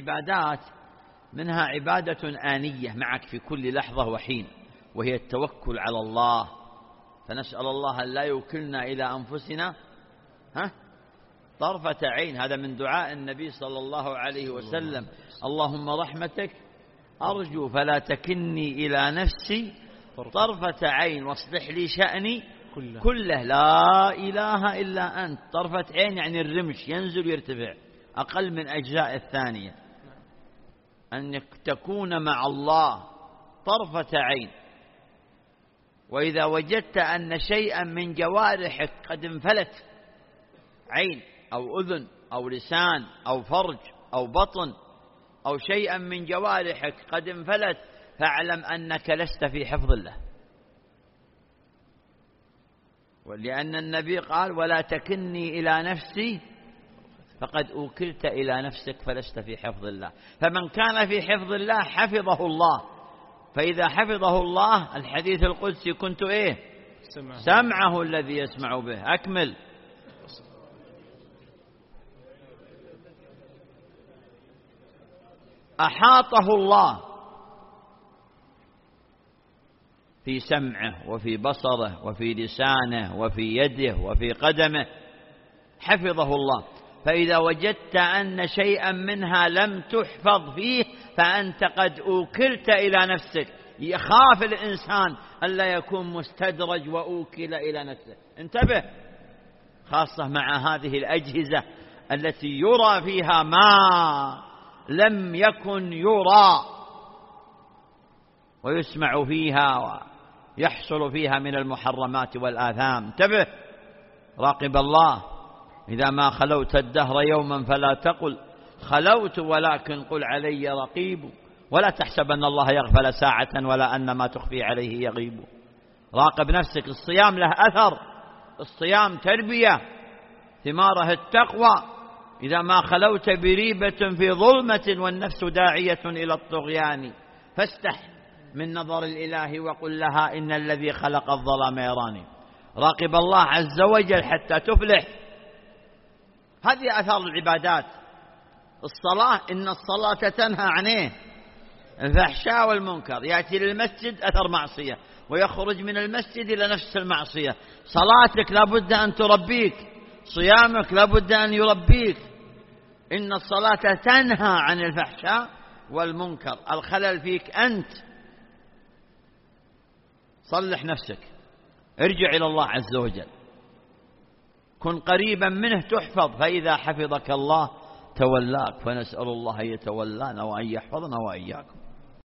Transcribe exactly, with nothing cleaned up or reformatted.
العبادات منها عبادة آنية معك في كل لحظة وحين، وهي التوكل على الله، فنسأل الله أن لا يوكلنا إلى أنفسنا ها طرفة عين. هذا من دعاء النبي صلى الله عليه وسلم: اللهم رحمتك أرجو فلا تكلني إلى نفسي طرفة عين واصلح لي شأني كله لا إله إلا أنت. طرفة عين يعني الرمش ينزل ويرتفع، أقل من أجزاء الثانية. أنك تكون مع الله طرفة عين. وإذا وجدت أن شيئا من جوارحك قد انفلت، عين أو أذن أو لسان أو فرج أو بطن أو شيئا من جوارحك قد انفلت، فاعلم أنك لست في حفظ الله، ولأن النبي قال: ولا تكلني إلى نفسي، فقد أوكلت إلى نفسك فلست في حفظ الله. فمن كان في حفظ الله حفظه الله. فإذا حفظه الله، الحديث القدسي: كنت إيه؟ سمعه, سمعه الذي يسمع به. أكمل. أحاطه الله في سمعه وفي بصره وفي لسانه وفي يده وفي قدمه، حفظه الله. فإذا وجدت أن شيئا منها لم تحفظ فيه، فأنت قد أوكلت إلى نفسك. يخاف الإنسان ألا يكون مستدرج وأوكل إلى نفسه. انتبه، خاصة مع هذه الأجهزة التي يرى فيها ما لم يكن يرى، ويسمع فيها ويحصل فيها من المحرمات والآثام. انتبه، راقب الله. إذا ما خلوت الدهر يوما فلا تقل خلوت، ولكن قل علي رقيب. ولا تحسب أن الله يغفل ساعة ولا أن ما تخفي عليه يغيب. راقب نفسك. الصيام له أثر، الصيام تربية، ثماره التقوى. إذا ما خلوت بريبة في ظلمة والنفس داعية إلى الطغيان، فاستح من نظر الإله وقل لها إن الذي خلق الظلام يراني. راقب الله عز وجل حتى تفلح. هذه أثار العبادات. الصلاة، إن الصلاة تنهى عن إيه؟ الفحشاء والمنكر. يأتي للمسجد أثر معصية، ويخرج من المسجد إلى نفس المعصية. صلاتك لابد أن تربيك، صيامك لابد أن يربيك. إن الصلاة تنهى عن الفحشاء والمنكر. الخلل فيك أنت. صلح نفسك، ارجع إلى الله عز وجل، كن قريبا منه تحفظ. فإذا حفظك الله تولاك. فنسأل الله أن يتولانا وأن يحفظنا وإياكم.